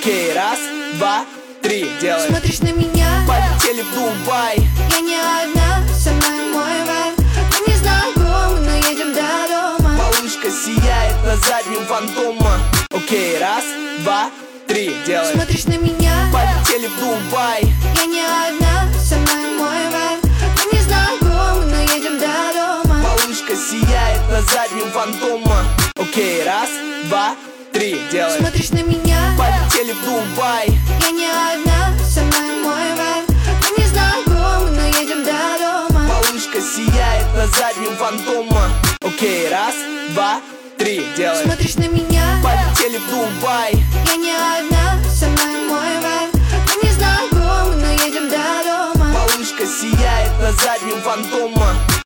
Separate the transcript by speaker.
Speaker 1: Окей, раз, два, три, делаем.
Speaker 2: Смотришь на меня,
Speaker 1: Полетели в Дубай.
Speaker 2: я не одна, со мной мой вайб. Мы не знакомы, но едем до дома.
Speaker 1: Малышка сияет на заднем фантома. Окей, раз, два, три, делаем.
Speaker 2: Смотришь на меня,
Speaker 1: Полетели в Дубай.
Speaker 2: я не одна, со мной мой вайб. Мы не знакомы, но едем до дома.
Speaker 1: Малышка сияет на заднем фантома. Окей, раз, два, три, делаем.
Speaker 2: Смотришь на меня,
Speaker 1: Полетели в Дубай.
Speaker 2: я не одна, со мной мой вайб. Мы не знакомы, но едем до дома.
Speaker 1: Малышка сияет на заднем фантома. Окей, раз, два, три, делаем.
Speaker 2: Смотришь на меня,
Speaker 1: Полетели в Дубай.
Speaker 2: я не одна, со мной мой вайб. Мы не знакомы, но едем до дома.
Speaker 1: Малышка сияет на заднем фантома.